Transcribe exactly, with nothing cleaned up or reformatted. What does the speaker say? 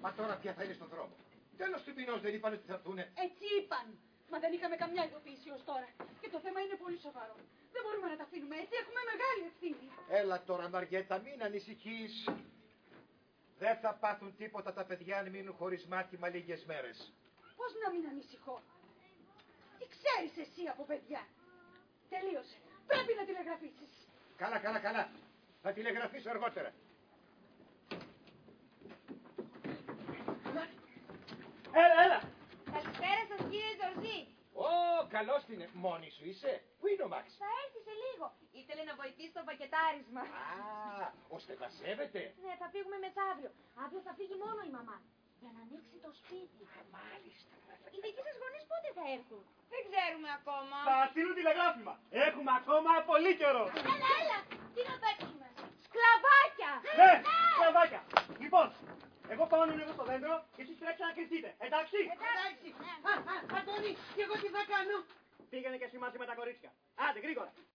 Μα τώρα πια θα είναι στον δρόμο. Τέλος του μηνός δεν είπαν ότι θα έρθουνε. Έτσι είπαν. Μα δεν είχαμε καμιά ειδοποίηση ως τώρα. Και το θέμα είναι πολύ σοβαρό. Δεν μπορούμε να τα αφήνουμε έτσι. Έχουμε μεγάλη ευθύνη. Έλα τώρα, Μαριέτα, μην ανησυχείς. Δεν θα πάθουν τίποτα τα παιδιά αν μείνουν χωρίς μάθημα λίγες μέρες. Πώς να μην ανησυχώ. Τι ξέρεις εσύ από παιδιά. Τελείωσε. Πρέπει να τηλεγραφήσεις. Καλά, καλά, καλά. Θα τηλεγραφήσω αργότερα. Έλα, έλα. Καλησπέρα σας κύριε Ζορζή. Ω, καλώς την. Μόνη σου είσαι. Πού είναι ο Μάξ? Θα έρθει σε λίγο. Ήθελε να βοηθήσει στο πακετάρισμα. Α, ώστε βασεύεται. Ναι, θα φύγουμε μεθαύριο. Αύριο θα φύγει μόνο η μαμά. Για να ανοίξει το σπίτι. Μάλιστα. Οι δικοί σας γονείς πότε θα έρθουν? Δεν ξέρουμε ακόμα. Θα στείλουν τηλεγράφημα. Έχουμε ακόμα πολύ καιρό. Έλα, έλα. Τι να παίξουμε? Σκλαβάκια. Ναι, σκλαβάκια. Λοιπόν, εγώ πάω να ανέβω στο δέντρο και εσείς τρέξτε να κρυφτείτε. Εντάξει? Εντάξει. Αντώνη, και εγώ τι θα κάνω? Πήγαινε και εσύ μαζί με τα κορίτσια. Άντε, γρήγορα.